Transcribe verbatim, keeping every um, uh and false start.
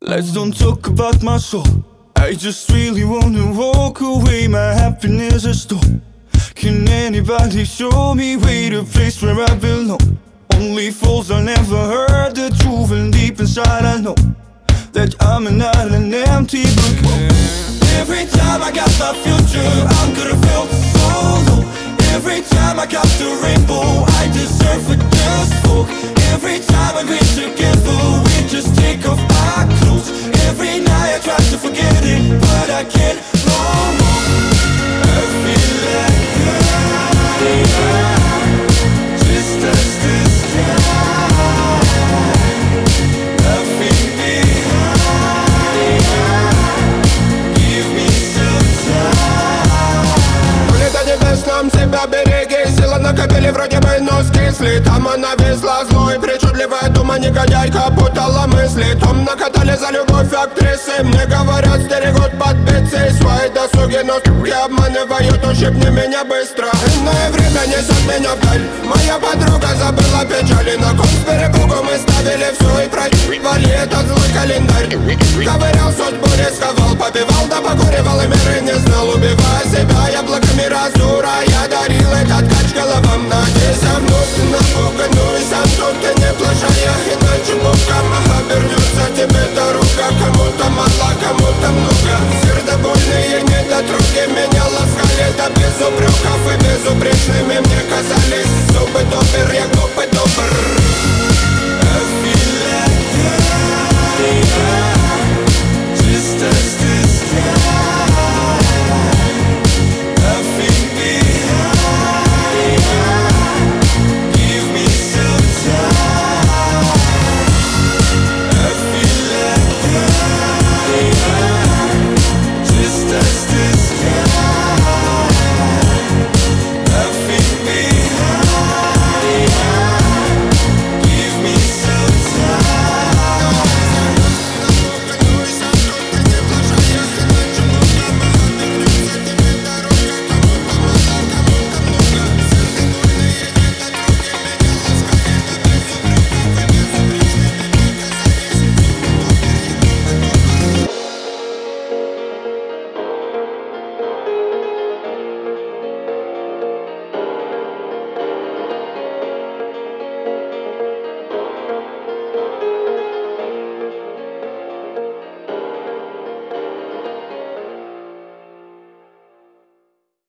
Let's don't talk about my soul. I just really wanna walk away. My happiness is stole. Can anybody show me way to place where I belong? Only fools I never heard the truth, and deep inside I know that I'm not an empty book. Every time I got my future, I'm gonna feel so low. Every time I got the rainbow, I deserve a just folk. Every time we're together, we just take off our clothes. Every night I try to forget it, but I can't no more. I feel like I just touch the sky. Nothing behind. Give me some time. Улетай небесном, себя береги. Сила накопили, вроде бы нос кисли. Там она везла злой, причудливая дума. Негодяйка путала мысли. Том накатали за любовь актрисы. Мне говорят, стерегут под пиццей. Свои досуги, но суки обманывают. Ущипни меня быстро. Иное время несет меня вдаль. Моя подруга забыла печали. На кон с перепугу мы ставили все и проебали этот злой календарь. Ковырял судьбу, рисковал, побивал, да покуривал и меры не знал. Убивая себя яблоками раздура, я дарил этот кач головам. Надеюсь, вновь ты напуганную. Сам тут ты не плашая, иначе боком обернется тебе дорога. Кому-то мало, кому-то много. Сердобольные недотроги меня ласкали до без упреков и безупречными